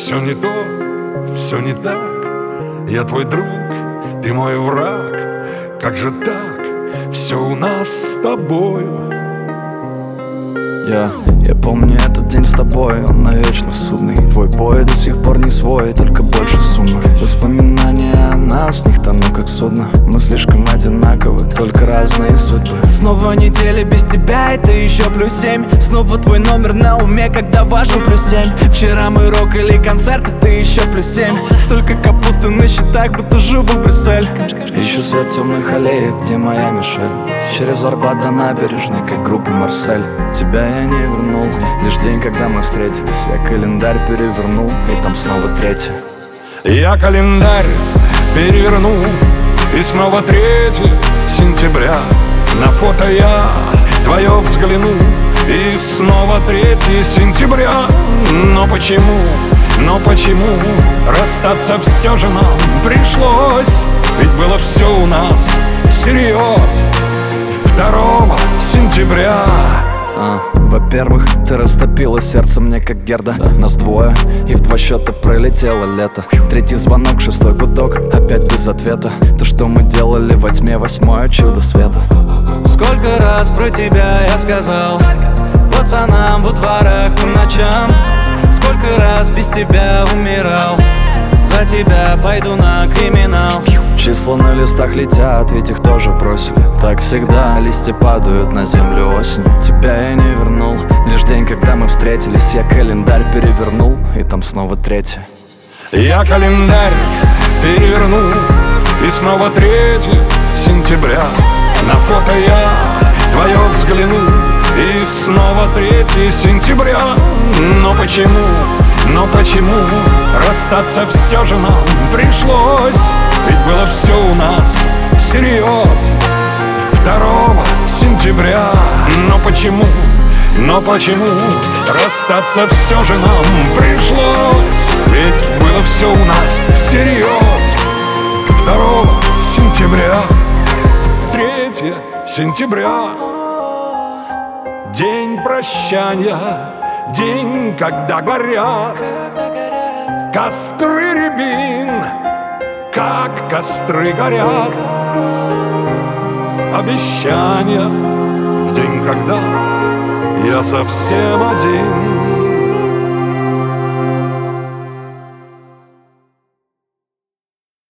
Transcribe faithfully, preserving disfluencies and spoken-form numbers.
все не то, все не так. Я твой друг, ты мой враг. Как же так, все у нас с тобою. Я, я помню этот день с тобой, он навечно судный. Твой бой до сих пор не свой, только больше сумок. Воспоминания о нас, в них тону как судно. Мы слишком одинаковы, только разные судьбы. Снова неделя без тебя, это еще плюс семь. Снова твой номер на уме, когда вожу плюс семь. Вчера мы рокали концерт, это еще плюс семь. Столько капусты на счетах, будто живу в Брюссель. Ищу свет темных аллеек, где моя Мишель. Через Арбат до набережной, как группа Марсель. Тебя я не вернул, лишь день, когда мы встретились. Я календарь перевернул, и там снова третье. Я календарь перевернул, и снова третье сентября. На фото я твое взглянул, и снова третье сентября. Но почему, но почему расстаться все же нам пришлось? Ведь было все у нас всерьез. Второго сентября. А, во-первых, ты растопила сердце мне как Герда. Нас двое, и в два счета пролетело лето. Третий звонок, шестой гудок, опять без ответа. То, что мы делали во тьме, восьмое чудо света. Сколько раз про тебя я сказал пацанам во дворах по ночам. Сколько раз без тебя умирал. За тебя пойду на криминал. Числа на листах летят, ведь их тоже бросили. Так всегда листья падают на землю осенью. Тебя я не вернул, лишь день, когда мы встретились. Я календарь перевернул, и там снова третье. Я календарь перевернул, и снова третье сентября. На фото я твое взглянул, и снова третье сентября. Но почему, но почему расстаться все же нам пришлось? Ведь было все у нас всерьез. Второго сентября. Но почему, но почему расстаться все же нам пришлось? Ведь было все у нас всерьез. Второго сентября. Третье сентября. День прощания, день, когда горят костры рябин, как костры горят. Обещания в день, когда я совсем один.